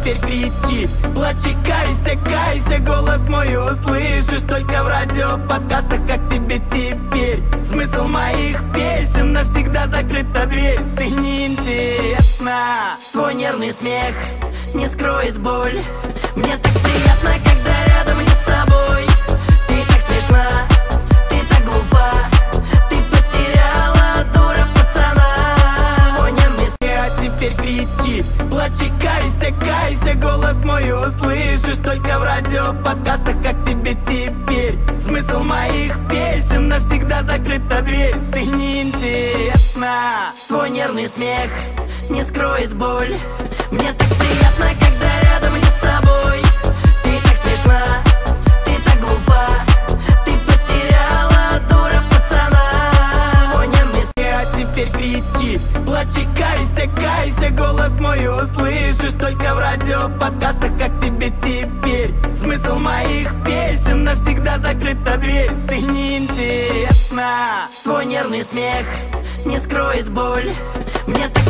теперь кричи, плачи, кайся, кайся, голос мой услышишь только в радио, подкастах, как тебе теперь. Смысл моих песен навсегда закрыта дверь. Ты неинтересна, твой нервный смех не скроет боль. Мне так приятно, когда рядом не с тобой. Ты так смешна, ты так глупа, ты потеряла, дура, пацана. Мой нервный смех, а теперь кричи, плачи, кайся, кайся, голос мой услышишь только в радио, подкастах, как тебе теперь. Смысл моих песен навсегда закрыта дверь. Ты неинтересна, твой нервный смех не скроет боль. Мне так приятно, когда рядом не с тобой. Ты так смешна, ты так глупа, ты потеряла, дура, пацана. Мой нервный смех, а теперь кричи, плачи, кайся, кайся, голос мой услышишь только в радио, подкастах, как тебе теперь. Смысл моих песен навсегда закрыта дверь. Ты неинтересна, твой нервный смех не скроет боль. Мне так